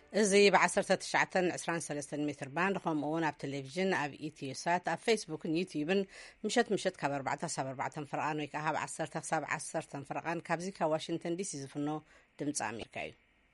إزي ب1923 متر باند خمون أب تلفزيون أب إيتيوسات أب فيسبوك يوتيوب مشت كاب 4 فرقان ويكهب 10 فرقان كابزي كواشنطن دي سي زفنو دمص أمريكا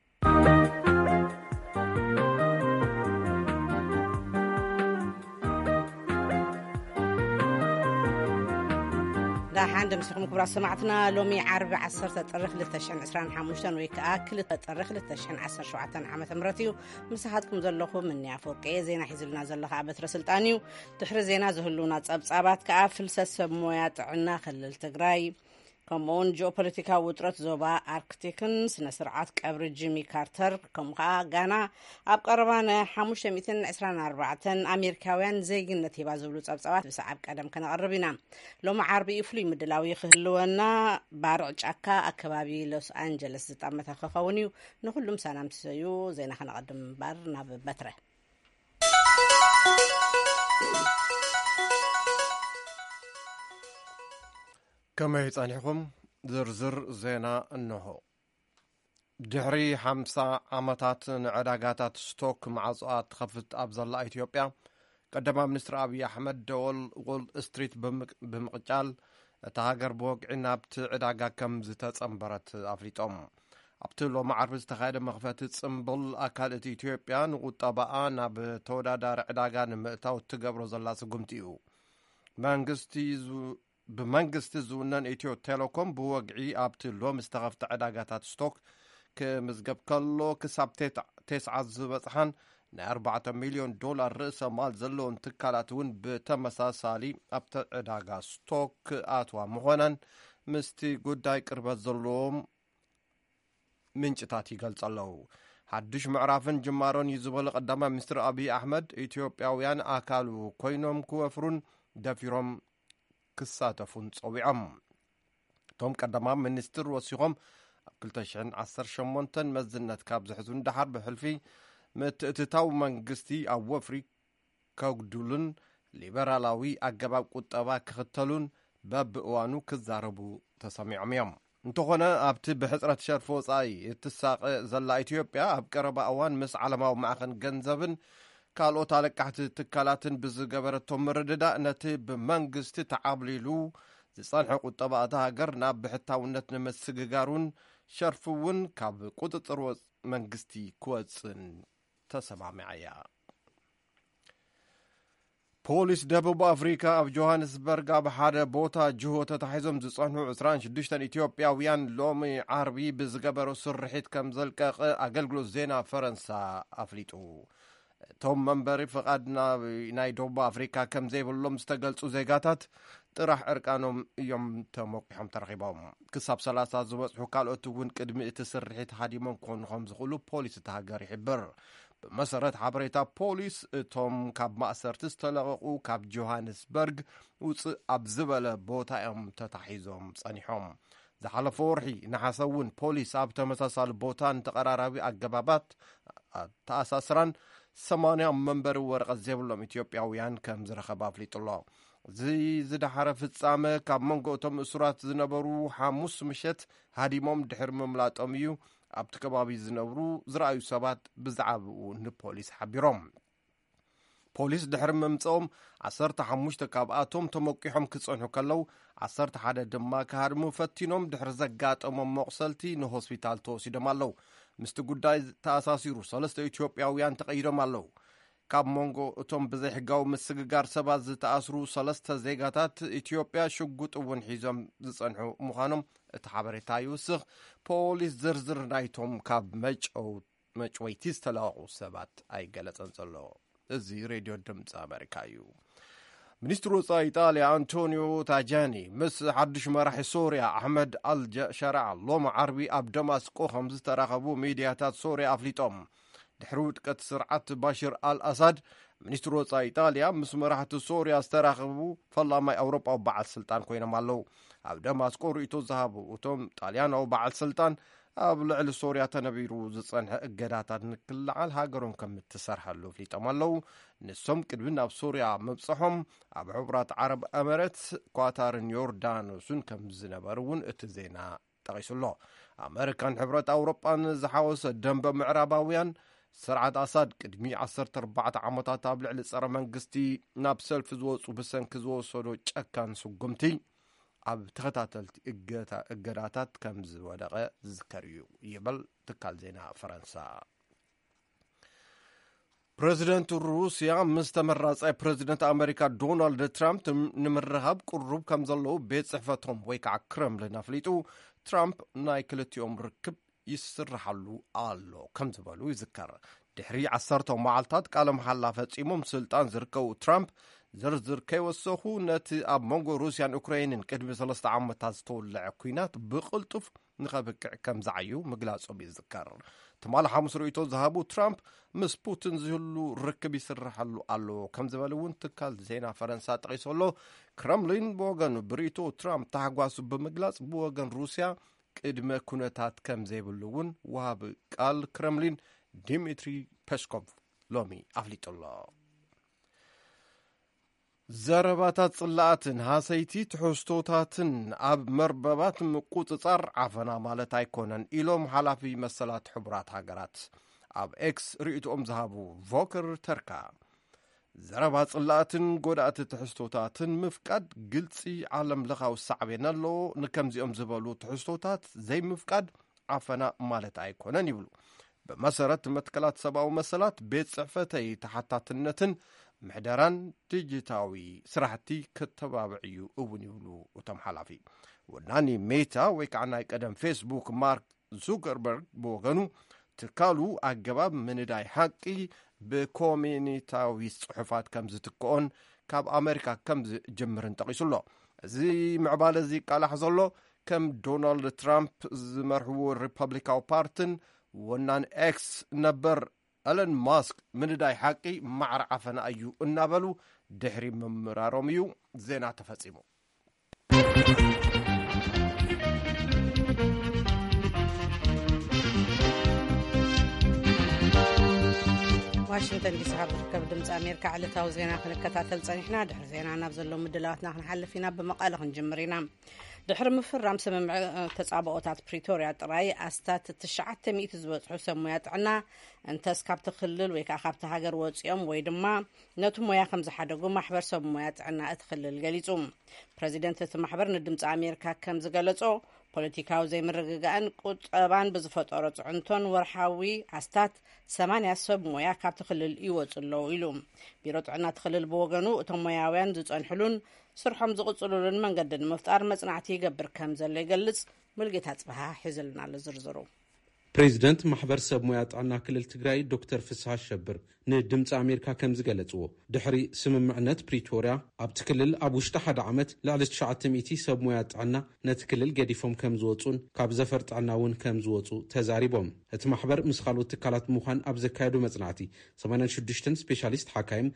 داحان دمسكم كبرى سمعتنا لومي عرب 10 طرخ 2025 ويكا كل طرخ 2017 عام تمرتيو مساحتكم زلخو من يافوقي زينا حزلنا زلخ عبت رسلطانيو تحر زينا زهلونا صبصابات كافل سسب مويا طعنا خلل تግራይ كمون جيوبوليتيكا وطرت زوبا اركتيكن سنه سرعات قبر جيمي كارتر كمخا غانا اب قربانه 524 امريكاوያን زيግነት يبازلو صبصبات بسعب قدم كنقربينا لوم عربي فلي مدلاوي خهلونا بارع ጫካ አካባቢ ሎስ አንጀለስ ዝጣመታ خفاونيو نخلم سلام تسيو زينا خنقدم بار ናብ بتره كما يصانحكم زرزر زينا انه دحري 50 عامات عداغاتات ستوك معصات خفت ابزلا اثيوبيا قدما منستر ابي احمد دول وول ستريت بمقجال تهاجر بوقعنا بتعداغا كم زتصمبرت افريطوم ابتلو معرف استخاده مخفت صمبل اكالت اثيوبيا وطبعا بتودادار عداغا نمتاو تغبرو زلا سغمتيو بمنجست زونن إتيو تيليكوم بوقعي أبتلو مستغفت عداغاتات ستوك كمزقب كله كسابتت 9 زبطحان 4 مليون دولار رأس مال زلون تكالاتون بتمساسالي أبت عداغا ستوك آتوا مخونن مستي قداي قربت زلوم منشتاتي قلت الله حدش معرافن جمارون يزبال قدام مستر أبي أحمد إثيوبياويان آكالو كوينوم كوفرون دافيروم كساتفون صويعم توم قدما منستر وسيهم 2018 مزنت كاب زحزون دحر بحلفي متتاو منغستي او وفري كوغدولن ليبرالاوي اغباب قطبا كختلون باب اوانو كزاربو تسميعميم انتخنا ابت بحصرت شرف وصاي اتساق زلا اثيوبيا اب قربا اوان مس علماو معخن ገንዘብን ካልኦት አለቃሕቲ ትካላትን ብዝገበረቶም መረደዳ ነቲ ብመንግስቲ ተዓብሊሉ ዝጸንሐ ቁጠባ እታ ሃገር ናብ ብሕታውነት ንመስግጋሩን ሸርፍውን ካብ ቁጥጥር መንግስቲ ክወፅን ተሰማምዓያ ፖሊስ ደቡብ አፍሪካ ኣብ ጆሃንስበርግ ኣብ ሓደ ቦታ ጅሆ ተታሒዞም ዝጸንሑ 26 ኢትዮጵያውያን ሎሚ ዓርቢ ብዝገበሮ ስርሒት ከም ዘልቀቐ ኣገልግሎት ዜና ፈረንሳ ኣፍሊጡ توم منبري فقدنا ناي دوب افريكا كم زي بلوم استقلصو زيغاتات طرح ارقانهم يوم تموقحهم ترخيبهم كساب 30 زبصحو كالوتون قدمي تسرحيت هاديمون كونهم زخلو بوليس تهاجر يحبر بمسرت حبريتا بوليس توم كاب مأسرت استلقوا كاب جوهانسبرغ وص ابزبله بوتاهم تتحيزهم صنيحهم زحلف ورحي نحسون بوليس اب تمساسال بوتان تقرارابي اغبابات تاساسران 80 منبر ورقه زيبلوم ኢትዮጵያውያን ከም ዝረኸባ ፍሊጥሎ ዝድሓረ ፍጻመ ካብ መንጎቶም እስራት ዝነበሩ ሓሙስ ምሸት ሃዲሞም ድሕር መምላጦም እዩ ኣብቲ ከባቢ ዝነበሩ ዝረኣዩ ሰባት ብዛዕባኡ ንፖሊስ ሓቢሮም ፖሊስ ድሕር መምጾም 15 ካብኣቶም ተመቂሖም ክጸንሑ ከለው 11 ድማ ካድሙ ፈቲኖም ድሕር ዘጋጠሞም መቕሰልቲ ንሆስፒታል ተወሲዶም ኣለው ምስቲ ጉዳይ ተኣሳሲሩ 3 ኢትዮጵያውያን ተቀይዶም ኣለው ካብ ሞንጎ እቶም ብዘይ ሕጋዊ ምስግጋር ሰባት ዝተኣስሩ 3 ዜጋታት ኢትዮጵያ ሽጉጥውን ሒዞም ዝጸንሑ ምዃኖም እቲ ሓበሬታ ይውስኽ ፖሊስ ዝርዝር ናይቶም ካብ መጭወይቲ ዝተለቐቑ ሰባት ኣይገለጸን ዘሎ እዚ ሬድዮ ድምፂ ኣሜሪካ እዩ ሚኒስትሩ ወጻኢ ኢጣልያ አንቶኒዮ ታጃኒ ምስ ሓድሽ መራሒ ሶርያ ኣሕመድ አልሸራዕ ሎሚ ዓርቢ ኣብ ደማስቆ ከም ዝተራኸቡ ሚድያታት ሶርያ ኣፍሊጦም ድሕሪ ውድቀት ስርዓት ባሽር አልአሳድ ሚኒስትሩ ወጻኢ ኢጣልያ ምስ መራሕቲ ሶርያ ዝተራኸቡ ፈላማይ ኣውሮጳዊ በዓል ስልጣን ኮይኖም ኣለው ኣብ ደማስቆ ርእይቶ ዝሃቡ እቶም ጣልያናዊ በዓል ስልጣን ኣብ ልዕሊ ሶርያ ተነቢሩ ዝጸንሐ እገዳታት ንክልዓል ሃገሮም ከም እትሰርሐሉ ፍሊጦም ኣለው ንሶም ቅድሚ ናብ ሶርያ መብጽሖም ኣብ ሕብራት ዓረብ ኣመረት ኳታርን ዮርዳኖስን ከም ዝነበሩ እውን እቲ ዜና ጠቒሱሎ ኣሜሪካን ሕብረት ኣውሮጳን ዝሓወሰ ደንበ ምዕራባውያን ስርዓት ኣሳድ ቅድሚ 14 ዓመታት ኣብ ልዕሊ ጸረ መንግስቲ ናብ ሰልፊ ዝወፁ ብሰንኪ ዝወሰዶ ጨካን ስጉምቲ ኣብ ተኸታተልቲ እገዳታት ከም ዝወደቐ ዝዝከር እዩ ይበል ትካል ዜና ፈረንሳ። ፕሬዚደንት ሩስያ ምስ ተመራጻይ ፕሬዚደንት ኣሜሪካ ዶናልድ ትራምፕ ንምርኻብ ቁሩብ ከም ዘለዉ ቤት ጽሕፈቶም ወይ ከዓ ክረምሊን ኣፍሊጡ ትራምፕ ናይ ክልቲኦም ርክብ ይስራሓሉ ኣሎ ከም ዝበሉ ይዝከር። ድሕሪ 10 መዓልታት ቃለ መሓላ ፈጺሞም ስልጣን ዝርከቡ ትራምፕ ዝርዝር ከይወሰኹ ነቲ ኣብ መንጎ ሩስያን ዩክሬንን ቅድሚ 3 ዓመታት ዝተወልዐ ኩናት ብቕልጡፍ ንኸብቅዕ ከም ዝዓዩ ምግላጾም ይዝከር። ትማል ሓሙስ ርእቶ ዝሃቡ ትራምፕ ምስ ፑቲን ዝህሉ ርክብ ይስራሓሉ ኣሎ ከም ዝበል እውን ትካል ዜና ፈረንሳ ጠቒሶሎ። ክረምሊን ብወገኑ ብርእቶ ትራምፕ ተሓጓሱ ብምግላጽ ብወገን ሩስያ ቅድመ ኩነታት ከም ዘይብሉ እውን ወሃቢ ቃል ክረምሊን ዲሚትሪ ፔስኮቭ ሎሚ ኣፍሊጡሎ። ዘረባታት ጽላኣትን ሃሰይቲ ትሕዝቶታትን ኣብ መርበባት ምቁጽጻር ዓፈና ማለት ኣይኮነን ኢሎም ሓላፊ መሰላት ሕቡራት ሃገራት ኣብ ኤክስ ርእቶኦም ዝሃቡ ቮከር ተርካ ዘረባ ጽላኣትን ጎዳእቲ ትሕዝቶታትን ምፍቃድ ግልፂ ዓለም ለኻዊ ሳዕቤን ኣለዎ። ንከምዚኦም ዝበሉ ትሕዝቶታት ዘይምፍቃድ ዓፈና ማለት ኣይኮነን ይብሉ። ብመሰረት መትከላት ሰብኣዊ መሰላት ቤት ጽሕፈተይ ተሓታትነትን ምሕደራን ዲጂታዊ ስራሕቲ ከተባብዕዩ እውን ይብሉ እቶም ሓላፊ። ወናኒ ሜታ ወይ ከዓ ናይ ቀደም ፌስቡክ ማርክ ዙከርበርግ ብወገኑ ትካሉ ኣገባብ ምንዳይ ሓቂ ብኮሚኒታዊ ጽሑፋት ከም ዝትክኦን ካብ ኣሜሪካ ከም ዝጅምርን ጠቒሱሎ። እዚ ምዕባለ እዚ ቃላሕ ዘሎ ከም ዶናልድ ትራምፕ ዝመርሕዎ ሪፐብሊካዊ ፓርቲን ወናን ኤክስ ነበር ኤለን ማስክ ምንዳይ ሓቂ ማዕር ዓፈና እዩ እናበሉ ድሕሪ ምምራሮም እዩ። ዜና ተፈጺሙ። ዋሽንግተን ዲሲ ካብ ዝርከብ ድምፂ ኣሜሪካ ዕለታዊ ዜና ክንከታተል ፀኒሕና። ድሕሪ ዜና ናብ ዘሎ ምድላዋትና ክንሓልፍ ኢና። ብመቐለ ክንጅምር ኢና። ድሕሪ ምፍራም ስምምዕ ተጻብኦታት ፕሪቶርያ ጥራይ ኣስታት 900 ዝበጽሑ ሰብ ሞያ ጥዕና እንተስ ካብቲ ክልል ወይ ከዓ ካብቲ ሃገር ወፂኦም ወይ ድማ ነቲ ሞያ ከም ዝሓደጉ ማሕበር ሰብ ሞያ ጥዕና እቲ ክልል ገሊጹ። ፕረዚደንት እቲ ማሕበር ንድምፂ ኣሜሪካ ከም ዝገለጾ ፖለቲካዊ ዘይምርግጋእን ቁጠባን ብዝፈጠሮ ጽዕንቶን ወርሓዊ ኣስታት 80 ሰብ ሞያ ካብቲ ክልል ይወፁ ኣለዉ ኢሉ። ቢሮ ጥዕና እቲ ክልል ብወገኑ እቶም ሞያውያን ዝጸንሕሉን ስርሖም ዝቕጽሉልን መንገዲ ንምፍጣር መጽናዕቲ ይገብር ከም ዘሎ ይገልጽ። ሙልጌታ ጽባሃ ሒዙልና ኣሎ ዝርዝሩ። ፕሬዚደንት ማሕበር ሰብ ሞያ ጥዕና ክልል ትግራይ ዶክተር ፍስሓ ሸብር ንድምፂ ኣሜሪካ ከም ዝገለጽዎ ድሕሪ ስምምዕነት ፕሪቶርያ ኣብቲ ክልል ኣብ ውሽጢ ሓደ ዓመት ልዕሊ 900 ሰብ ሞያ ጥዕና ነቲ ክልል ገዲፎም ከም ዝወፁን ካብ ዘፈር ጥዕና እውን ከም ዝወፁ ተዛሪቦም። እቲ ማሕበር ምስ ካልኦት ትካላት ምዃን ኣብ ዘካየዱ መጽናዕቲ 86 ስፔሻሊስት ሓካይም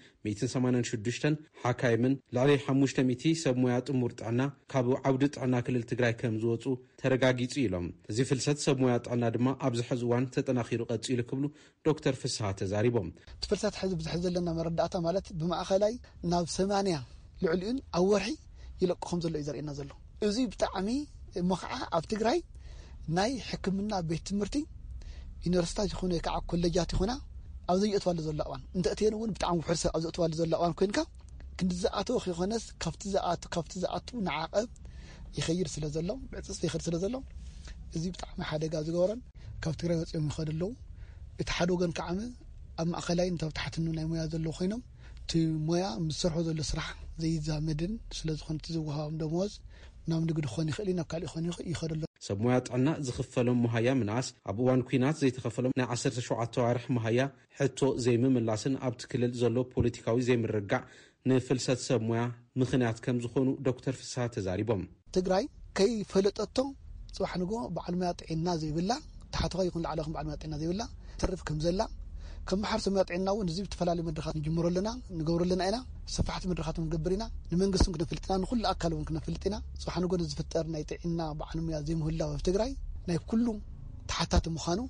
186 ሓካይምን ልዕሊ 500 ሰብ ሞያ ጥሙር ጥዕና ካብ ዓውዲ ጥዕና ክልል ትግራይ ከም ዝወፁ ተረጋጊጹ ኢሎም። እዚ ፍልሰት ሰብ ሞያ ጥዕና ድማ ኣብዚ ሕዚ እዋን ተጠናኺሩ ቀፂሉ ክብሉ ዶክተር ፍስሓ ተዛሪቦም። ትፍልሰት ሕዚ ብዝሕዚ ዘለና መረዳእታ ማለት ብማእኸላይ ናብ 80 ልዕሊኡን ኣብ ወርሒ ይለቅኹም ዘሎ እዩ ዘርእየና ዘሎ። እዚ ብጣዕሚ እሞ ከዓ ኣብ ትግራይ ናይ ሕክምና ቤት ትምህርቲ ዩኒቨርሲታት ይኹኑ ወይ ከዓ ኮሌጃት ይኹና ኣብ ዘየእትዋሉ ዘሎ እዋን እንተእትየን እውን ብጣዕሚ ውሕድ ሰብ ኣብ ዘእትዋሉ ዘሎ እዋን ኮይንካ ክንዲዝኣተወ ክኾነስ ካብቲ ዝኣቱ ንዓቐብ ይኸይድ ስለ ዘሎ ብዕፅፅ ይኸይድ ስለ ዘሎ እዚ ብጣዕሚ ሓደጋ ዝገበረን ካብ ትግራይ ወፂኦም ይኸዱ ኣለዉ። እቲ ሓደ ወገን ከዓ ኣብ ማእኸላይ እንተብታሕትኑ ናይ ሞያ ዘለዎ ኮይኖም እቲ ሞያ ምስ ሰርሖ ዘሎ ስራሕ ዘይዛመድን ስለ ዝኾነ እቲ ዝወሃቦም ደመወዝ ናብ ንግዲ ክኾን ይኽእል ናብ ካሊእ ክኾን ይኸዱ ኣሎ። ሰብ ሞያ ጥዕና ዝኽፈሎም መሃያ ምናስ ኣብ እዋን ኩናት ዘይተኸፈሎም ናይ 17 ዋርሕ መሃያ ሕቶ ዘይምምላስን ኣብቲ ክልል ዘሎ ፖለቲካዊ ዘይምርጋዕ ንፍልሰት ሰብ ሞያ ምኽንያት ከም ዝኾኑ ዶክተር ፍስሓ ተዛሪቦም። ትግራይ ከይፈለጠቶ ጽባሕ ንጎ በዓል ሞያ ጥዕና ዘይብላ ታሕተኸ ይኹን ላዕለኹም በዓል ሞያ ጥዕና ዘይብላ ተርፍ ከም ዘላ ከም ማሕበር ሰብ ሞያ ጥዕና እውን እዚ ዝተፈላለዩ መድረኻት ንጅምረለና ንገብረለና ኢና። ሰፋሕቲ መድረኻት ንገብር ኢና። ንመንግስትን ክነፍልጥ ኢና። ንኹሉ ኣካል እውን ክነፍልጥ ኢና። ጽባሕ ንጎ ዝፍጠር ናይ ጥዕና በዓል ሞያ ዘይምህላው ኣብ ትግራይ ናይ ኩሉ ተሓታቲ ምዃኑ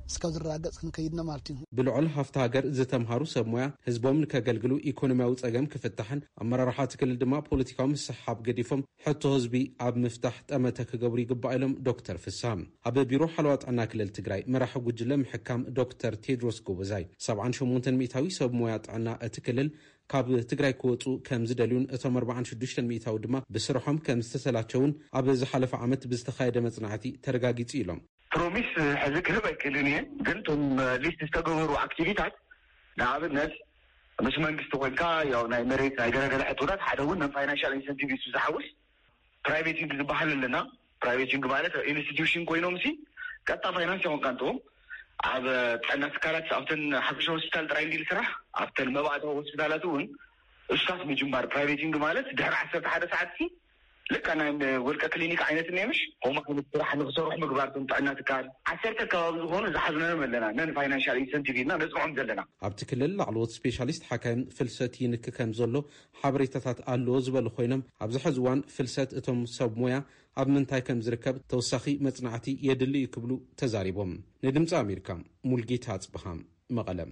እስካብ ዝረጋገጽ ክንከይድና ማለት እዩ ብልዑል ሃፍቲ ሃገር ዝተምሃሩ ሰብ ሞያ ህዝቦም ንከገልግሉ ኢኮኖሚያዊ ጸገም ክፍታሕን ኣመራርሓ ትክልል ድማ ፖለቲካዊ ምስሓብ ገዲፎም ሕቶ ህዝቢ ኣብ ምፍታሕ ጠመተ ክገብሩ ይግባእ ኢሎም ዶክተር ፍሳም ኣብ ቢሮ ሓለዋ ጥዕና ክልል ትግራይ መራሒ ጉጅለ ምሕካም ዶክተር ቴድሮስ ጎበዛይ 78 ሚእታዊ ሰብ ሞያ ጥዕና እቲ ክልል ካብ ትግራይ ክወፁ ከም ዝደልዩን እቶም 46 ሚእታዊ ድማ ብስርሖም ከም ዝተሰላቸውን ኣብ ዝሓለፈ ዓመት ብዝተኻየደ መጽናዕቲ ተረጋጊጹ ኢሎም ፕሮሚስ ሕዚ ክህብ ኣይክእልን እየ ግን ቶም ሊስት ዝተገበሩ ኣክቲቪታት ንኣብነት ምስ መንግስቲ ኮይንካ ያው ናይ መሬት ናይ ገለገለ ሕቶታት ሓደ እውን ናይ ፋይናንሻል ኢንሰንቲቭ እሱ ዝሓውስ ፕራይቬቲንግ ዝበሃል ኣለና ፕራይቬቲንግ ማለት ኢንስቲትዩሽን ኮይኖም ሲ ቀጥታ ፋይናንስ ይኮንካ እንትዎም ኣብ ጥዕና ትካላት ኣብተን ሓፈሻ ሆስፒታል ጥራይ እንዲል ስራሕ ኣብተን መባእታዊ ሆስፒታላት እውን እሱታት ምጅማር ፕራይቬቲንግ ማለት ድሕሪ 11 ሰዓት ሲ ልክ ናይ ወልቀ ክሊኒክ ዓይነት ነምሽ ሆማ ስራሕ ንክሰርሑ ምግባርቶም ጥዕና ትካል 10 ከባቢ ዝኾኑ ዝሓዝነን ኣለና ነን ፋይናንሻል ኢንሰንቲቭ እና ነፅዖም ዘለና ኣብቲ ክልል ላዕለዎት ስፔሻሊስት ሓካይም ፍልሰት ይንክ ከም ዘሎ ሓበሬታታት ኣለዎ ዝበሉ ኮይኖም ኣብዚ ሕዚ እዋን ፍልሰት እቶም ሰብ ሞያ ኣብ ምንታይ ከም ዝርከብ ተወሳኺ መጽናዕቲ የድሊ ይክብሉ ተዛሪቦም ንድምፂ ኣሜሪካ ሙልጌታ አጽብሃም መቐለም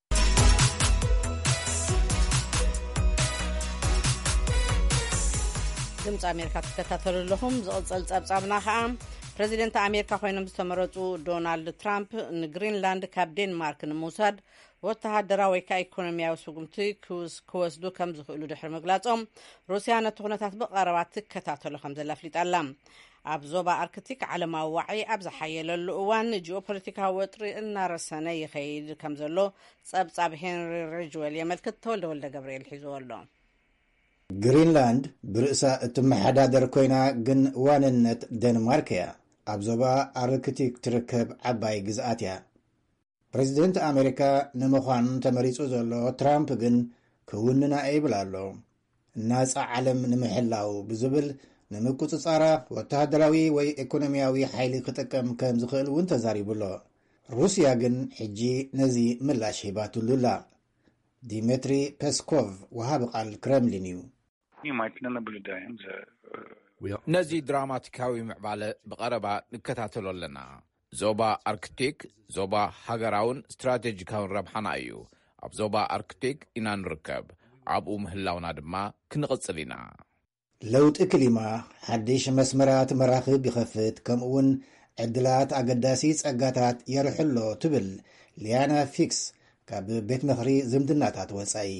ድምፂ ኣሜሪካ ትከታተሉ ኣለኹም ዝቕፅል ጸብጻብና ከዓ ፕረዚደንት ኣሜሪካ ኮይኖም ዝተመረጹ ዶናልድ ትራምፕ ንግሪንላንድ ካብ ዴንማርክ ንምውሳድ ወተሃደራዊ ወይ ከዓ ኢኮኖሚያዊ ስጉምቲ ክወስዱ ከም ዝኽእሉ ድሕሪ ምግላጾም ሩስያ ነቲ ኩነታት ብቐረባ ትከታተሎ ከም ዘላ ኣፍሊጣላ ኣብ ዞባ ኣርክቲክ ዓለማዊ ዋዕይ ኣብ ዝሓየለሉ እዋን ጂኦፖለቲካዊ ወጥሪ እናረሰነ ይኸይድ ከም ዘሎ ጸብጻብ ሄንሪ ሪጅዌል የመልክት ተወልደ ወልደ ገብርኤል ሒዝዎ ኣሎ ግሪንላንድ ብርእሳ እትመሓዳደር ኮይና ግን ዋንነት ዴንማርክ እያ ኣብ ዞባ ኣርክቲክ ትርከብ ዓባይ ግዝኣት እያ ፕሬዚደንት ኣሜሪካ ንምዃኑ ተመሪጹ ዘሎ ትራምፕ ግን ክውንና ይብል ኣሎ ናጻ ዓለም ንምሕላው ብዝብል ንምቁፅጻራ ወተሃደራዊ ወይ ኢኮኖሚያዊ ሓይሊ ክጥቀም ከም ዝኽእል እውን ተዛሪቡሎ ሩስያ ግን ሕጂ ነዚ ምላሽ ሂባትሉላ ዲሜትሪ ፔስኮቭ ወሃቢ ቃል ክረምሊን እዩ ነዚ ድራማቲካዊ ምዕባለ ብቐረባ ንከታተሎ ኣለና ዞባ ኣርክቲክ ዞባ ሃገራውን ስትራቴጂካውን ረብሓና እዩ ኣብ ዞባ ኣርክቲክ ኢና ንርከብ ኣብኡ ምህላውና ድማ ክንቕጽል ኢና ለውጢ ክሊማ ሓድሽ መስመራት መራኽብ ይኸፍት ከምኡውን ዕድላት ኣገዳሲ ጸጋታት የርሕሎ ትብል ሊያና ፊክስ ካብ ቤት ምኽሪ ዝምድናታት ወጻኢ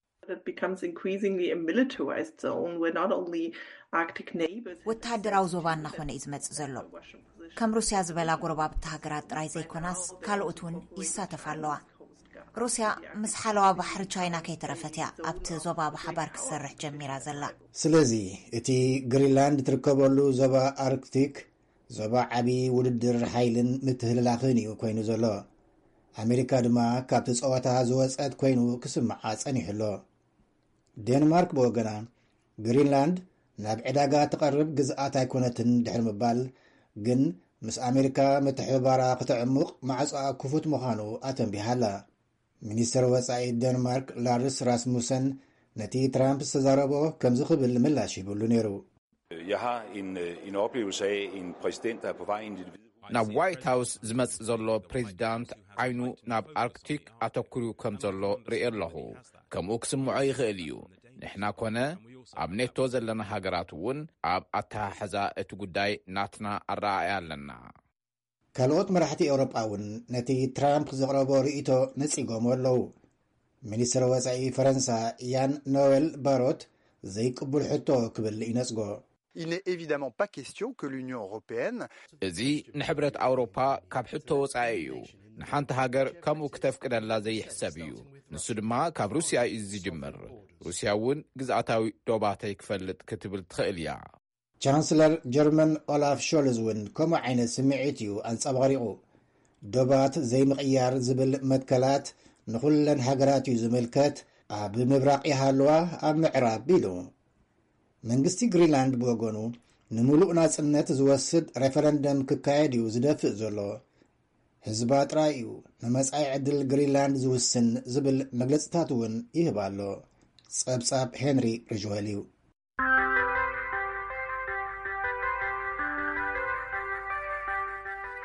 ወተሃደራዊ ዞባ እናኾነ እዩ ዝመጽእ ዘሎ ከም ሩስያ ዝበላ ጎረባብቲ ሃገራት ጥራይ ዘይኮናስ ካልኦት እውን ይሳተፍ ኣለዋ ሩስያ ምስ ሓለዋ ባሕሪ ቻይና ከይተረፈት እያ ኣብቲ ዞባ ብሓባር ክሰርሕ ጀሚራ ዘላ ስለዚ እቲ ግሪንላንድ ትርከበሉ ዞባ ኣርክቲክ ዞባ ዓብዪ ውድድር ሓይልን ምትህልላኽን እዩ ኮይኑ ዘሎ ኣሜሪካ ድማ ካብቲ ጸወታ ዝወፀት ኮይኑ ክስምዓ ጸኒሕሎ ዴንማርክ ብወገና ግሪንላንድ ናብ ዕዳጋ ትቐርብ ግዝኣት ኣይኮነትን ድሕሪ ምባል ግን ምስ ኣሜሪካ ምትሕብባራ ክትዕሙቕ ማዕጾኣ ክፉት ምዃኑ ኣተንቢሃላ ሚኒስትር ወጻኢ ዴንማርክ ላርስ ራስሙሰን ነቲ ትራምፕ ዝተዛረቦ ከም ዝኽብል ምላሽ ይብሉ ነይሩ ናብ ዋይት ሃውስ ዝመጽእ ዘሎ ፕሬዚዳንት ዓይኑ ናብ ኣርክቲክ ኣተኲሩ ከም ዘሎ ርኢ ኣለኹ ከምኡ ክስምዖ ይኽእል እዩ ንሕና ኮነ ኣብ ኔቶ ዘለና ሃገራት እውን ኣብ ኣተሓሕዛ እቲ ጉዳይ ናትና ኣረኣያ ኣለና ካልኦት መራሕቲ ኤውሮጳ እውን ነቲ ትራምፕ ዘቕረቦ ርእቶ ነጺጎም ኣለዉ ሚኒስትር ወጻኢ ፈረንሳ ያን ኖዌል ባሮት ዘይቅቡል ሕቶ ክብል ይነጽጎ Il n'est évidemment pas question que l'Union européenne እዚ ንሕብረት ኣውሮፓ ካብ ሕቶ ወጻኢ እዩ ንሓንቲ ሃገር ከምኡ ክተፍቅደላ ዘይሕሰብ እዩ ንሱ ድማ ካብ ሩስያ እዩ ዝጅምር ሩስያ እውን ግዝኣታዊ ዶባተይ ክፈልጥ ክትብል ትኽእል እያ ቻንስለር ጀርመን ኦላፍ ሾልዝ እውን ከምኡ ዓይነት ስምዒት እዩ ኣንጸባሪቑ ዶባት ዘይምቕያር ዝብል መትከላት ንኹለን ሃገራት እዩ ዝምልከት ኣብ ምብራቕ ይሃለዋ ኣብ ምዕራብ ኢሉ መንግስቲ ግሪንላንድ ብወገኑ ንምሉእ ናጽነት ዝወስድ ሬፈረንደም ክካየድ እዩ ዝደፍእ ዘሎ ህዝባ ጥራይ እዩ ንመጻኢ ዕድል ግሪንላንድ ዝውስን ዝብል መግለጽታት እውን ይህብ ኣሎ ጸብጻብ ሄንሪ ሪጅዌል እዩ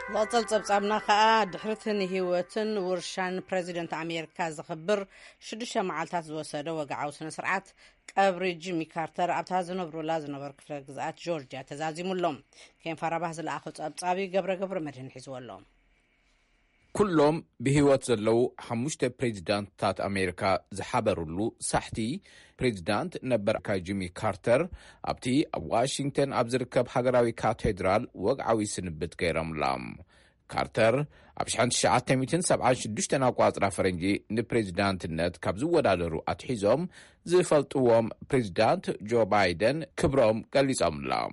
ላጸል ጸብጻብና ከዓ ድሕርትን ህይወትን ውርሻን ፕሬዚደንት ኣሜሪካ ዝኽብር 6 መዓልታት ዝወሰደ ወግዓዊ ስነ ስርዓት ቀብሪ ጂሚ ካርተር ኣብታ ዝነብሩላ ዝነበሩ ክፍለ ግዝኣት ጆርጅያ ተዛዚሙሎም ከም ፈራባህ ዝለኣኹ ጸብጻቢ ገብረ መድህን ሒዝወሎም ኩሎም ብህይወት ዘለው 5 ፕሬዚዳንትታት ኣሜሪካ ዝሓበሩሉ ሳሕቲ ፕሬዚዳንት ነበርካ ጂሚ ካርተር ኣብቲ ኣብ ዋሽንግተን ኣብ ዝርከብ ሃገራዊ ካቴድራል ወግዓዊ ስንብት ገይሮምሎም ካርተር ኣብ 1976 ኣቋጽራ ፈረንጂ ንፕሬዚዳንትነት ካብ ዝወዳደሩ ኣትሒዞም ዝፈልጥዎም ፕሬዚዳንት ጆ ባይደን ክብሮም ገሊጾምሎም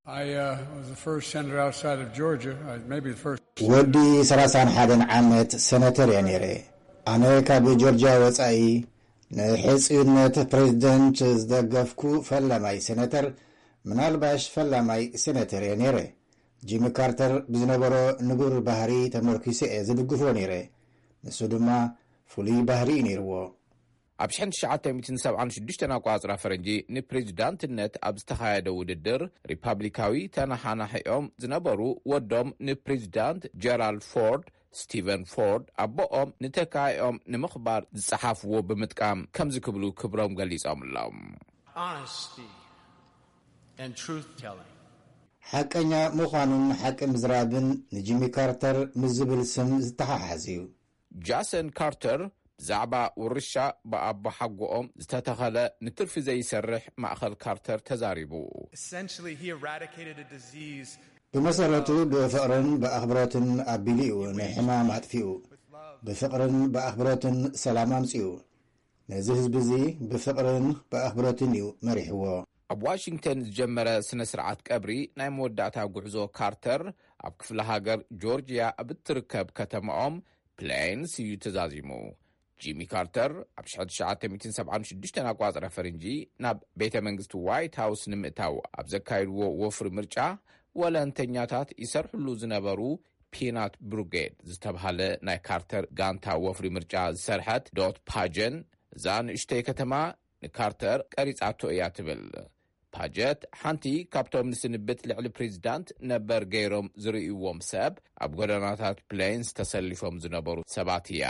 ወዲ 31 ዓመት ሰነተር እየ ነይረ ኣነ ካብ ጆርጅያ ወፃኢ ንሕፅዩነት ፕሬዚደንት ዝደገፍኩ ፈላማይ ሰነተር ምናልባሽ ፈላማይ ሰነተር እየ ነይረ ጂሚ ካርተር ብዝነበሮ ንጉር ባህሪ ተመርኪሱ እየ ዝድግፎ ነይረ ንሱ ድማ ፍሉይ ባህሪ ነይርዎ ኣብ 1976 ኣቋጽራ ፈረንጂ ንፕሬዚዳንትነት ኣብ ዝተኻየደ ውድድር ሪፓብሊካዊ ተነሓናሒኦም ዝነበሩ ወዶም ንፕሬዚዳንት ጀራልድ ፎርድ ስቲቨን ፎርድ ኣቦኦም ንተካይኦም ንምኽባር ዝጸሓፍዎ ብምጥቃም ከም ዝክብሉ ክብሮም ገሊጾምሎም ሓቀኛ ምዃኑን ሓቂ ምዝራብን ንጂሚ ካርተር ምዝብል ስም ዝተሓሓዝ እዩ ጃሰን ካርተር ብዛዕባ ውርሻ ብኣቦ ሓጎኦም ዝተተኸለ ንትርፊ ዘይሰርሕ ማእኸል ካርተር ተዛሪቡ ብመሰረቱ ብፍቕርን ብኣኽብሮትን ኣቢሉ እዩ ንሕማም ኣጥፊኡ ብፍቕርን ብኣኽብሮትን ሰላም ኣምፅኡ ነዚ ህዝቢ እዚ ብፍቕርን ብኣኽብሮትን እዩ መሪሕዎ ኣብ ዋሽንግተን ዝጀመረ ስነ ስርዓት ቀብሪ ናይ መወዳእታ ጉዕዞ ካርተር ኣብ ክፍለ ሃገር ጆርጅያ ኣብ እትርከብ ከተማኦም ፕሌንስ እዩ ተዛዚሙ ጂሚ ካርተር ኣብ 1976 ኣቋጽራ ፈረንጂ ናብ ቤተ መንግስቲ ዋይት ሃውስ ንምእታው ኣብ ዘካይድዎ ወፍሪ ምርጫ ወለንተኛታት ይሰርሕሉ ዝነበሩ ፒናት ብሩጌድ ዝተብሃለ ናይ ካርተር ጋንታ ወፍሪ ምርጫ ዝሰርሐት ዶት ፓጀን እዛ ንእሽተይ ከተማ ንካርተር ቀሪጻቶ እያ ትብል ፓጀት ሓንቲ ካብቶም ንስንብት ልዕሊ ፕሬዚዳንት ነበር ገይሮም ዝርእይዎም ሰብ ኣብ ጎደናታት ፕሌንስ ተሰሊፎም ዝነበሩ ሰባት እያ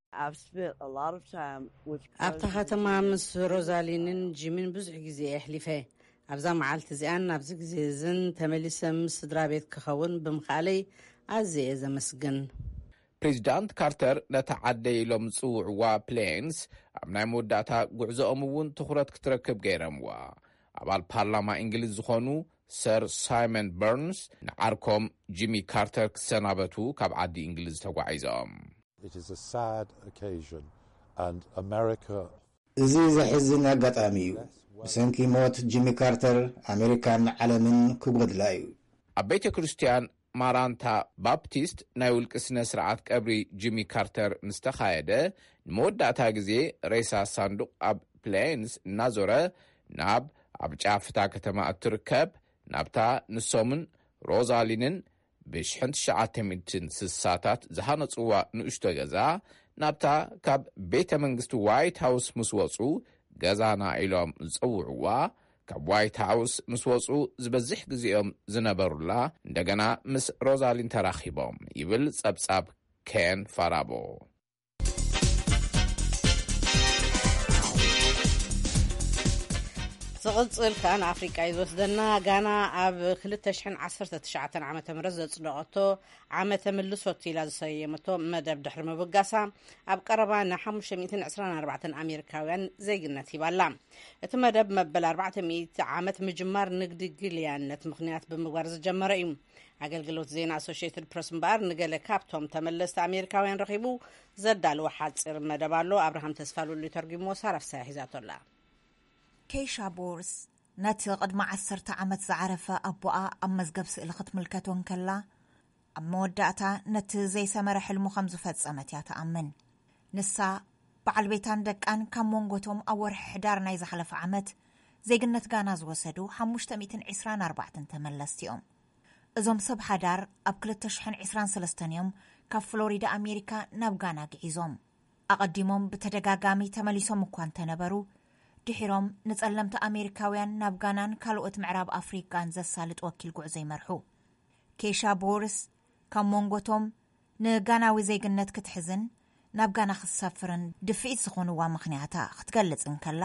ኣብታ ከተማ ምስ ሮዛሊንን ጂሚን ብዙሕ ግዜ ኣሕሊፈ ኣብዛ መዓልቲ እዚኣን ናብዚ ግዜ እዝን ተመሊሰ ምስ ስድራ ቤት ክኸውን ብምኽኣለይ ኣዝየ ዘመስግን ፕሬዚዳንት ካርተር ነታ ዓደይ ኢሎም ዝጽውዕዋ ፕሌንስ ኣብ ናይ መወዳእታ ጉዕዞኦም እውን ትኹረት ክትረክብ ገይረምዋ ኣባል ፓርላማ እንግሊዝ ዝኾኑ ሰር ሳይመን በርንስ ንዓርኮም ጂሚ ካርተር ክሰናበቱ ካብ ዓዲ እንግሊዝ ተጓዒዞም እዚ ዘሕዝን ኣጋጣሚ እዩ ብሰንኪ ሞት ጂሚ ካርተር ኣሜሪካን ዓለምን ክጐድላ እዩ ኣብ ቤተ ክርስቲያን ማራንታ ባፕቲስት ናይ ውልቂ ስነ ስርዓት ቀብሪ ጂሚ ካርተር ምስ ተኻየደ ንመወዳእታ ግዜ ሬሳ ሳንዱቕ ኣብ ፕሌንስ እናዞረ ናብ ኣብ ጫፍታ ከተማ እትርከብ ናብታ ንሶምን ሮዛሊንን ብ1960ታት ዝሃነጽዋ ንእሽቶ ገዛ ናብታ ካብ ቤተ መንግስቲ ዋይት ሃውስ ምስ ወፁ ገዛና ኢሎም ዝጽውዕዋ ካብ ዋይት ሃውስ ምስ ወፁ ዝበዝሕ ጊዜኦም ዝነበሩላ እንደገና ምስ ሮዛሊን ተራኺቦም ይብል ጸብጻብ ኬን ፋራቦ ዝቕጽል ከዓ ንኣፍሪቃ እዩ ዝወስደና ጋና ኣብ 2019 ዓ ም ዘጽደቐቶ ዓመተ ምልሶት ኢላ ዝሰየመቶ መደብ ድሕሪ ምብጋሳ ኣብ ቀረባ ን524 ኣሜሪካውያን ዘይግነት ሂባላ እቲ መደብ መበል 400 ዓመት ምጅማር ንግዲ ግልያነት ምኽንያት ብምግባር ዝጀመረ እዩ ኣገልግሎት ዜና ኣሶሽትድ ፕረስ እምበኣር ንገለ ካብቶም ተመለስቲ ኣሜሪካውያን ረኺቡ ዘዳልዎ ሓፂር መደብ ኣሎ ኣብርሃም ተስፋሉሉ ተርጊሞ ሳራፍሳያ ሒዛቶላ ኬሻ ቦርስ ነቲ ቅድሚ 10 ዓመት ዝዓረፈ ኣቦኣ ኣብ መዝገብ ስእሊ ክትምልከቶን ከላ ኣብ መወዳእታ ነቲ ዘይሰመረ ሕልሙ ከም ዝፈጸመት እያ ተኣምን ንሳ በዓል ቤታን ደቃን ካብ መንጎቶም ኣብ ወርሒ ሕዳር ናይ ዝሓለፈ ዓመት ዘይግነት ጋና ዝወሰዱ 524 ተመለስቲ እዮም እዞም ሰብ ሓዳር ኣብ 2023 እዮም ካብ ፍሎሪዳ ኣሜሪካ ናብ ጋና ግዒዞም ኣቐዲሞም ብተደጋጋሚ ተመሊሶም እኳ እንተነበሩ ድሒሮም ንጸለምቲ ኣሜሪካውያን ናብ ጋናን ካልኦት ምዕራብ ኣፍሪካን ዘሳልጥ ወኪል ጉዕዞ ይመርሑ ኬሻ ቦርስ ካብ መንጎቶም ንጋናዊ ዘይግነት ክትሕዝን ናብ ጋና ክሰፍርን ድፍኢት ዝኾኑዋ ምኽንያታ ክትገልጽን ከላ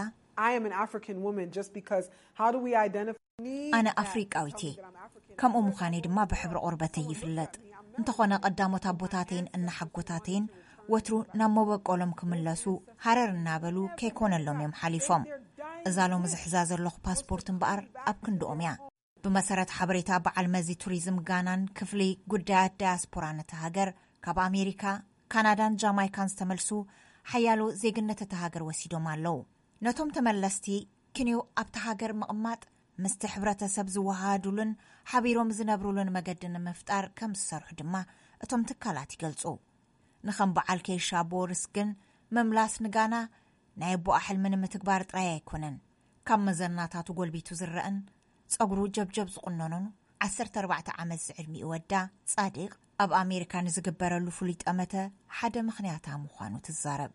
ኣነ ኣፍሪቃዊት ከምኡ ምዃነይ ድማ ብሕብሪ ቆርበተይ ይፍለጥ እንተኾነ ቀዳሞት ኣቦታተይን እናሓጎታተይን ወትሩ ናብ መበቆሎም ክምለሱ ሃረር እናበሉ ከይኮነሎም እዮም ሓሊፎም እዛ ሎሚ ዝሕዛ ዘለኹ ፓስፖርት እምበኣር ኣብ ክንድኦም እያ ብመሰረት ሓበሬታ በዓል መዚ ቱሪዝም ጋናን ክፍሊ ጉዳያት ዳያስፖራ ነቲ ሃገር ካብ ኣሜሪካ ካናዳን ጃማይካን ዝተመልሱ ሓያሎ ዜግነት እቲ ሃገር ወሲዶም ኣለዉ ነቶም ተመለስቲ ክንዩ ኣብቲ ሃገር ምቕማጥ ምስቲ ሕብረተሰብ ዝወሃዱልን ሓቢሮም ዝነብሩልን መገዲ ንምፍጣር ከም ዝሰርሑ ድማ እቶም ትካላት ይገልጹ ንኸም በዓል ኬሻ ቦርስ ግን መምላስ ንጋና ናይ ኣቦኣ ሕልሚ ንምትግባር ጥራይ ኣይኮነን ካብ መዘናታቱ ጎልቢቱ ዝረአን ጸጉሩ ጀብጀብ ዝቁነኑን 14 ዓመት ዝዕድሚኡ ወዳ ጻዲቕ ኣብ ኣሜሪካ ንዝግበረሉ ፍሉይ ጠመተ ሓደ ምኽንያታ ምዃኑ ትዛረብ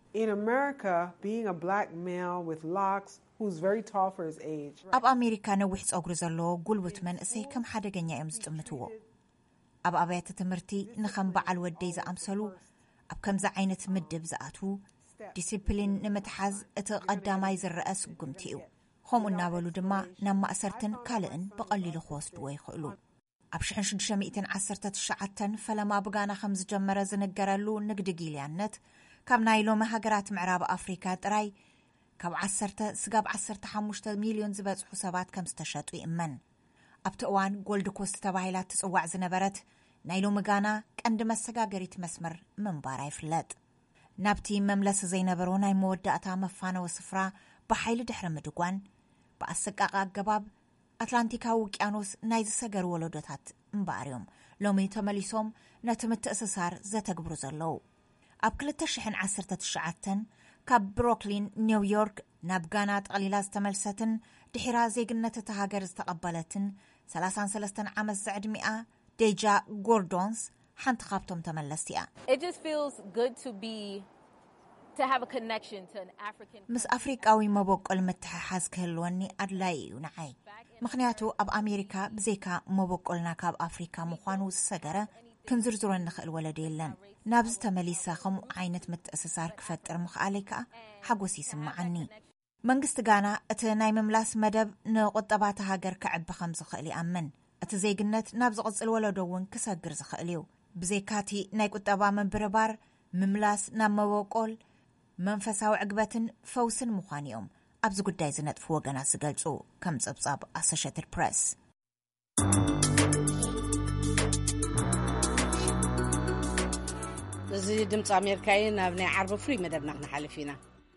ኣብ ኣሜሪካ ነዊሕ ጸጉሪ ዘለዎ ጉልበት መንእሰይ ከም ሓደገኛ እዮም ዝጥምትዎ ኣብ ኣብያተ ትምህርቲ ንኸም በዓል ወደይ ዝኣምሰሉ ኣብ ከምዚ ዓይነት ምድብ ዝኣትዉ ዲሲፕሊን ንምትሓዝ እቲ ቀዳማይ ዝረአ ስጉምቲ እዩ ከምኡ እናበሉ ድማ ናብ ማእሰርትን ካልእን ብቐሊሉ ክወስድዎ ይኽእሉ ኣብ 1619 ፈለማ ብጋና ከም ዝጀመረ ዝነገረሉ ንግዲ ጊልያነት ካብ ናይ ሎሚ ሃገራት ምዕራብ ኣፍሪካ ጥራይ ካብ 15 ሚልዮን ዝበጽሑ ሰባት ከም ዝተሸጡ ይእመን ኣብቲ እዋን ጎልድ ኮስት ተባሂላ ትጽዋዕ ዝነበረት ናይ ሎሚ ጋና ቀንዲ መሰጋገሪት መስመር ምንባር ይፍለጥ ናብቲ መምለሲ ዘይነበሮ ናይ መወዳእታ መፋነወ ስፍራ ብሓይሊ ድሕሪ ምድጓን ብኣሰቃቂ ኣገባብ ኣትላንቲካዊ ውቅያኖስ ናይ ዝሰገሩ ወለዶታት እምባርዮም ሎሚ ተመሊሶም ነቲ ምትእስሳር ዘተግብሩ ዘለዉ ኣብ 2019 ካብ ብሮክሊን ኒውዮርክ ናብ ጋና ጠቕሊላ ዝተመልሰትን ድሒራ ዜግነት እቲ ሃገር ዝተቐበለትን 33 ዓመት ዝዕድሚኣ ዴጃ ጎርዶንስ ሓንቲ ካብቶም ተመለስቲ እያ ምስ ኣፍሪቃዊ መበቆል ምትሕሓዝ ክህልወኒ ኣድላይ እዩ ንዓይ ምኽንያቱ ኣብ ኣሜሪካ ብዘይካ መበቆልና ካብ ኣፍሪካ ምዃኑ ዝሰገረ ክንዝርዝሮ ንኽእል ወለዶ የለን ናብዚ ተመሊሳ ከምኡ ዓይነት ምትእስሳር ክፈጥር ምኽኣለይ ከዓ ሓጎስ ይስምዓኒ መንግስቲ ጋና እቲ ናይ ምምላስ መደብ ንቁጠባቲ ሃገር ክዕቢ ከም ዝኽእል ይኣምን እቲ ዘይግነት ናብ ዝቕጽል ወለዶ እውን ክሰግር ዝኽእል እዩ ብዘይካቲ ናይ ቁጠባ ምብርባር ምምላስ ናብ መበቆል መንፈሳዊ ዕግበትን ፈውስን ምዃን እዮም ኣብዚ ጉዳይ ዝነጥፉ ወገናት ዝገልጹ ከም ጸብጻብ ኣሶሺየትድ ፕሬስ እዚ ድምፂ ኣሜሪካ ናብ ናይ ዓርቢ ፍሪ መደብና ክንሓልፍ ኢና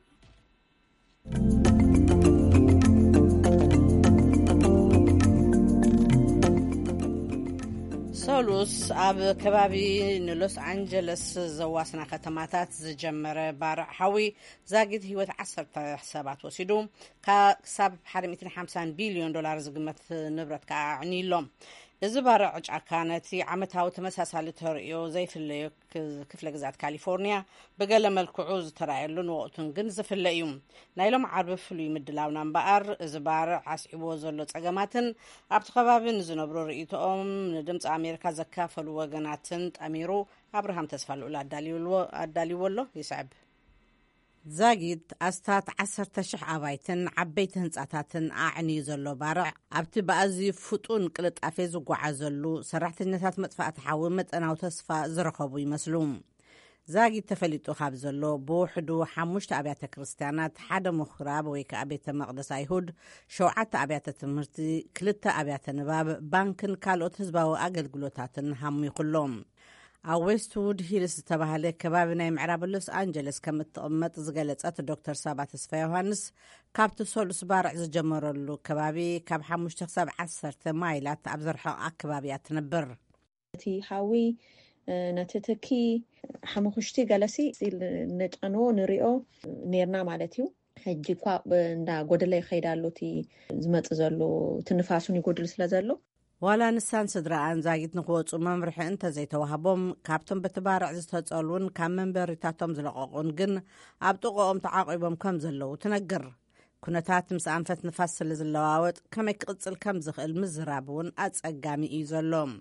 ሶሉስ ኣብ ከባቢ ንሎስ አንጀለስ ዘዋስና ከተማታት ዝጀመረ ባርዕ ሓዊ ዛጊድ ህይወት 10 ሰባት ወሲዱ ክሳብ 150 ቢልዮን ዶላር ዝግመት ንብረት ከዓ ኣዕኒሎም እዚ ባርዕ ጫካ ነቲ ዓመታዊ ተመሳሳሊ ተርእዮ ዘይፍለዮ ክፍለ ግዛት ካሊፎርኒያ ብገለ መልክዑ ዝተራእየሉን ወቅቱን ግን ዝፍለ እዩ ናይ ሎም ዓርቢ ፍሉይ ምድላውና እምበኣር እዚ ባርዕ ዓስዒቦ ዘሎ ፀገማትን ኣብቲ ከባቢ ንዝነብሩ ርእይቶኦም ንድምፂ ኣሜሪካ ዘካፈሉ ወገናትን ጠሚሩ ኣብርሃም ተስፋልኡል ኣዳልይዎሎ ይስዕብ ዛጊድ ኣስታት 10,000 ኣባይትን ዓበይቲ ህንፃታትን ኣዕንዩ ዘሎ ባርዕ ኣብቲ ብኣዝዩ ፍጡን ቅልጣፌ ዝጓዓዘሉ ሰራሕተኛታት መጥፋእቲ ሓዊ መጠናዊ ተስፋ ዝረኸቡ ይመስሉ ዛጊድ ተፈሊጡ ካብ ዘሎ ብውሕዱ 5 ኣብያተ ክርስቲያናት ሓደ ምኽራብ ወይ ከዓ ቤተ መቕደስ ኣይሁድ 7 ኣብያተ ትምህርቲ 2 ኣብያተ ንባብ ባንክን ካልኦት ህዝባዊ ኣገልግሎታትን ሃሙ ይኹሎም ኣብ ዌስትውድ ሂልስ ዝተባሃለ ከባቢ ናይ ምዕራብ ሎስ አንጀለስ ከም እትቕመጥ ዝገለጸት ዶክተር ሳባ ተስፋ ዮሃንስ ካብቲ ሶሉስ ባርዕ ዝጀመረሉ ከባቢ ካብ 5 ክሳብ 10 ማይላት ኣብ ዝርሕቕ ኣከባቢያ ትነብር እቲ ሓዊ ነቲ ትኪ ሓሙኽሽቲ ገለሲ ነጫንዎ ንሪኦ ነርና ማለት እዩ ሕጂ እኳ እንዳ ጎደለ ይኸይዳሉ እቲ ዝመፅእ ዘሎ ትንፋሱን ይጎድል ስለ ዘሎ ዋላ ንሳን ስድራኣን ዛጊድ ንክወፁ መምርሒ እንተዘይተዋህቦም ካብቶም በቲ ባርዕ ዝተፀሉን ካብ መንበሪታቶም ዝለቐቑን ግን ኣብ ጥቕኦም ተዓቂቦም ከም ዘለዉ ትነግር ኩነታት ምስ ኣንፈት ንፋስ ስለ ዝለዋወጥ ከመይ ክቕፅል ከም ዝኽእል ምዝራብ እውን ኣፀጋሚ እዩ ዘሎ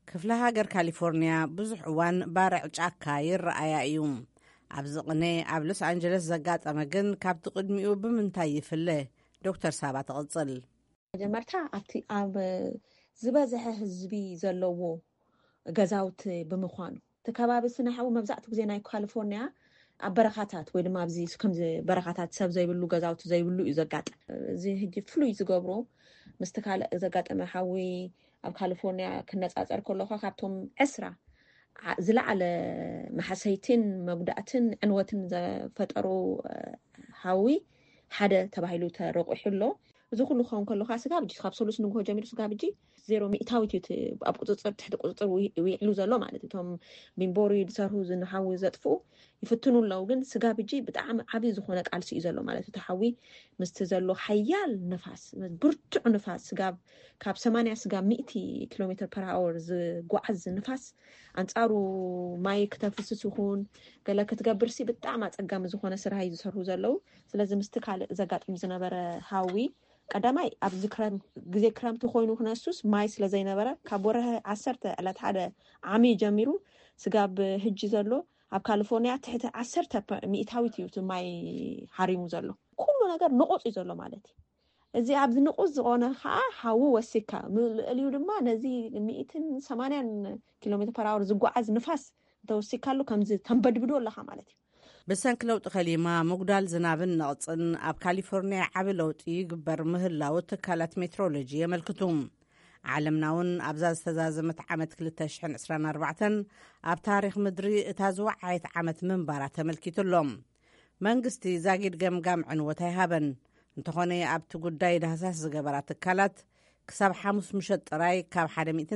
ክፍለ ሃገር ካሊፎርኒያ ብዙሕ እዋን ባርዕ ጫካ ይረኣያ እዩ ኣብዚ ቅነ ኣብ ሎስ አንጀለስ ዘጋጠመ ግን ካብቲ ቅድሚኡ ብምንታይ ይፍለ ዶክተር ሳባ ተቕፅል መጀመርታ ኣብ ዝበዝሐ ህዝቢ ዘለዎ ገዛውቲ ብምዃኑ ተከባቢ ስነሓው መብዛዕቱ ግዜ ናይ ካሊፎርኒያ ኣብ በረኻታት ወይ ድማ ኣብዚ ከምዚ በረኻታት ሰብ ዘይብሉ ገዛውቲ ዘይብሉ እዩ ዘጋጥም እዚ ሕጂ ፍሉይ ዝገብሮ ምስቲ ካልእ ዘጋጠመ ሓዊ ኣብ ካሊፎርኒያ ክነፃፀር ከለካ ካብቶም 10 ዝለዓለ ማሕሰይትን መጉዳእትን ዕንወትን ዘፈጠሩ ሓዊ ሓደ ተባሂሉ ተረቂሑሎ እዚ ኩሉ ኸውን ከለካ ስጋብ ጂ ካብ ሰሉስ ንግሆ ጀሚሩ ስጋብ ጂ 0% ኣብ ቁፅፅር ትሕቲ ቁፅፅር ውዕሉ ዘሎ ማለት እቶም ቢንቦሪ ዝሰርሑ ዝንሓዊ ዘጥፍኡ ይፍትኑ ኣለው ግን ስጋብ ጂ ብጣዕሚ ዓብይ ዝኾነ ቃልሲ እዩ ዘሎ ማለት ተሓዊ ምስቲ ዘሎ ሓያል ንፋስ ብርቱዕ ንፋስ ስጋብ ካብ 80 ስጋብ 100 ኪሎሜትር/ኣወር ዝጓዓዝ ንፋስ አንጻሩ ማይ ከተፍስስ ይኹን ገለ ክትገብርሲ ብጣዕሚ አጸጋሚ ዝኾነ ስራሕ እዩ ዝሰርሑ ዘለው ስለዚ ምስቲ ካልእ ዘጋጥም ዝነበረ ሓዊ ቀዳማይ ኣብ ዝክረም ግዜ ክረምቲ ኮይኑ ክነሱስ ማይ ስለ ዘይነበረ ካብ ወርሒ 10 ዕለት ሓደ ዓሚ ጀሚሩ ስጋብ ሕጂ ዘሎ ኣብ ካሊፎርኒያ ትሕቲ 10% እዩ ማይ ሓሪሙ ዘሎ ኩሉ ነገር ንቑፅ እዩ ዘሎ ማለት እዚ ኣብዚ ንቑፅ ዝኾነ ከዓ ሓዊ ወሲካ ልዕሊኡ ድማ ነዚ 180 ኪሎሜትር/ኣወር ዝጓዓዝ ንፋስ ተወሲካሉ ከምዚ ተንበድብዶ ኣለካ ማለት እዩ ብሰንኪ ለውጢ ከሊማ ምጉዳል ዝናብን ነቕፅን ኣብ ካሊፎርኒያ ዓብ ለውጢ ይግበር ምህላው ትካላት ሜትሮሎጂ የመልክቱ ዓለምና እውን ኣብዛ ዝተዛዘመት ዓመት 2024 ኣብ ታሪክ ምድሪ እታ ዝወዓይት ዓመት ምንባራ ተመልኪቱሎም መንግስቲ ዛጊድ ገምጋም ዕንወት ኣይሃበን እንተኾነ ኣብቲ ጉዳይ ዳህሳስ ዝገበራ ትካላት ክሳብ 5 ጥራይ ካብ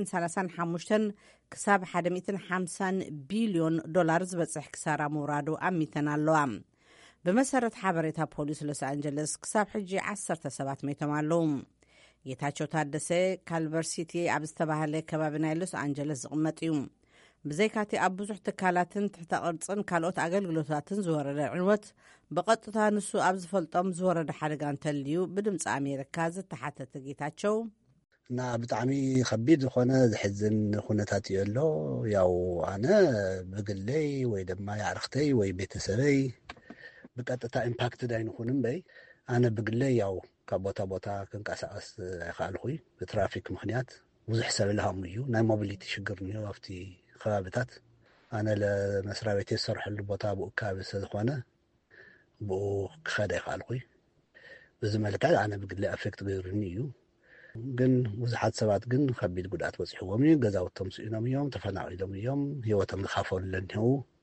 135 ክሳብ 150 ቢልዮን ዶላር ዝበፅሕ ክሳራ ምውራዱ ኣሚተን ኣለዋ ብመሰረት ሓበሬታ ፖሊስ ሎስ አንጀለስ ክሳብ ሕጂ 10 ሰባት ሞይቶም ኣለዉ ጌታቸው ታደሰ ካልቨር ሲቲ ኣብ ዝተባሃለ ከባቢ ናይ ሎስ አንጀለስ ዝቕመጥ እዩ ብዘይካቲ ኣብ ብዙሕ ትካላትን ትሕተ ቅርፅን ካልኦት ኣገልግሎታትን ዝወረደ ዕንወት ብቐጥታ ንሱ ኣብ ዝፈልጦም ዝወረደ ሓደጋ እንተልዩ ብድምፂ ኣሜሪካ ዝተሓተተ ጌታቸው እና ብጣዕሚ ከቢድ ዝኾነ ዝሕዝን ኩነታት እዩ ኣሎ ያው ኣነ ብግለይ ወይ ድማ ያዕርክተይ ወይ ቤተሰበይ ብቀጥታ ኢምፓክትድ ኣይንኹን እምበይ ኣነ ብግለይ ያው ካብ ቦታ ቦታ ክንቀሳቀስ ኣይከኣልኩኝ ብትራፊክ ምክንያት ብዙሕ ሰብ ልሃሙ እዩ ናይ ሞቢሊቲ ሽግር እኒኦ ኣብቲ ከባቢታት ኣነ ለመስሪያ ቤት ዝሰርሐሉ ቦታ ብኡ ከባቢ ስለዝኾነ ብኡ ክኸድ ኣይከኣልኩኝ በዚ መልክዕ ኣነ ብግለይ ኣፌክት ገይሩኒ እዩ ግን ብዙሓት ሰባት ግን ከቢድ ጉድኣት በፂሕዎም እዩ ገዛውቶም ስኢኖም እዮም ተፈናቒሎም እዮም ሂወቶም ዝኻፈሉ ለኒሄው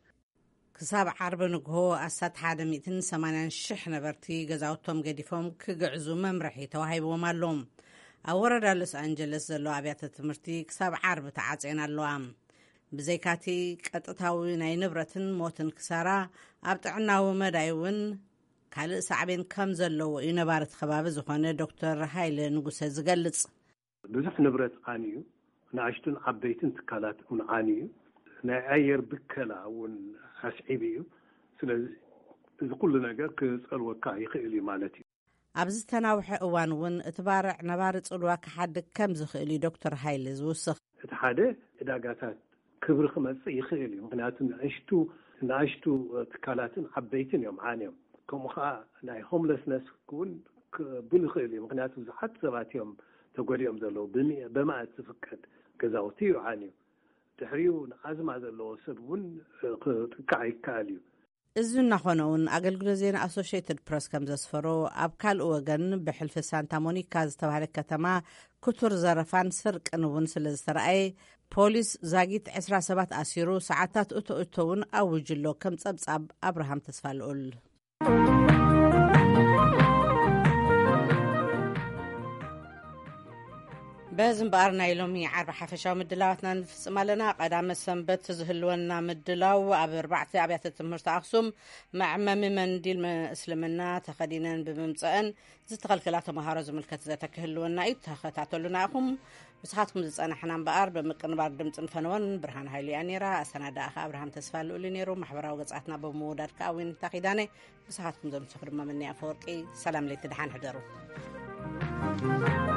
ክሳብ ዓርቢ ንግሆ ኣሳት 180,000 ነበርቲ ገዛውቶም ገዲፎም ክግዕዙ መምርሒ ተዋሂቦም ኣሎም ኣብ ወረዳ ሎስ አንጀለስ ዘሎ ኣብያተ ትምህርቲ ክሳብ ዓርቢ ተዓፅየን ኣለዋ ብዘይካቲ ቀጥታዊ ናይ ንብረትን ሞትን ክሳራ ኣብ ጥዕናዊ መዳይ እውን ካልእ ሳዕቤን ከም ዘለዎ እዩ ነባርቲ ከባቢ ዝኾነ ዶክተር ሃይለ ንጉሰ ዝገልጽ ብዙሕ ንብረት ዓንዩ ንኣሽቱን ዓበይትን ትካላት እውን ዓንዩ ናይ ኣየር ብከላ እውን ኣስዒብ እዩ ስለዚ እዚ ኩሉ ነገር ክፀልወካ ይኽእል እዩ ማለት እዩ ኣብዚ ተናውሐ እዋን እውን እቲ ባርዕ ነባሪ ጽልዋ ክሓድግ ከም ዝኽእል እዩ ዶክተር ሃይለ ዝውስኽ እቲ ሓደ ዕዳጋታት ክብሪ ክመጽእ ይኽእል እዩ ምክንያቱ ንኣሽቱ ትካላትን ዓበይትን እዮም ዓንዮም ከምኡ ከዓ ናይ ሆምለስነስ እውን ክብል ይኽእል እዩ ምክንያቱ ብዙሓት ሰባት እዮም ተጎዲኦም ዘለዉ ብመኣት ዝፍቀድ ገዛውቲ እዩ ዓንዩ ድሕሪኡ ንዓዝማ ዘለዎ ሰብ እውን ክጥቃዕ ይከኣል እዩ እዚ እናኾነ እውን ኣገልግሎት ዜና ኣሶሽየትድ ፕረስ ከም ዘስፈሮ ኣብ ካልእ ወገን ብሕልፊ ሳንታ ሞኒካ ዝተባሃለ ከተማ ክቱር ዘረፋን ስርቅን እውን ስለ ዝተረኣየ ፖሊስ ዛጊት 20 ሰባት ኣሲሩ ሰዓታት እቶ እውን ኣውጅሎ ከም ጸብጻብ ኣብርሃም ተስፋልኡል በዝምባር ናይ ሎሚ ዓርቢ ሓፈሻዊ ምድላዋትና ንፍጽም ኣለና ቀዳመ ሰንበት ዝህልወና ምድላው ኣብ 4 ኣብያተ ትምህርቲ ኣክሱም መዕመሚ መንዲል እስልምና ተኸዲነን ብምምፅአን ዝተኸልከላ ተምሃሮ ዝምልከት ዘተክህልወና እዩ ተኸታተሉና ኢኹም ንስኻትኩም ዝጸናሕና እምበኣር ብምቅንባር ድምፅን ፈነወን ብርሃን ሃይሉ እያ ነይራ ኣሰናዳእኸ ኣብርሃም ተስፋልኡሉ ነይሩ ማሕበራዊ ገጻትና ብምውዳድ ከዓ እውን ተኺዳነ ንስኻትኩም ዘምስኹ ድማ ምንያ ፈወርቂ ሰላም ለይቲ ድሓን ሕደሩ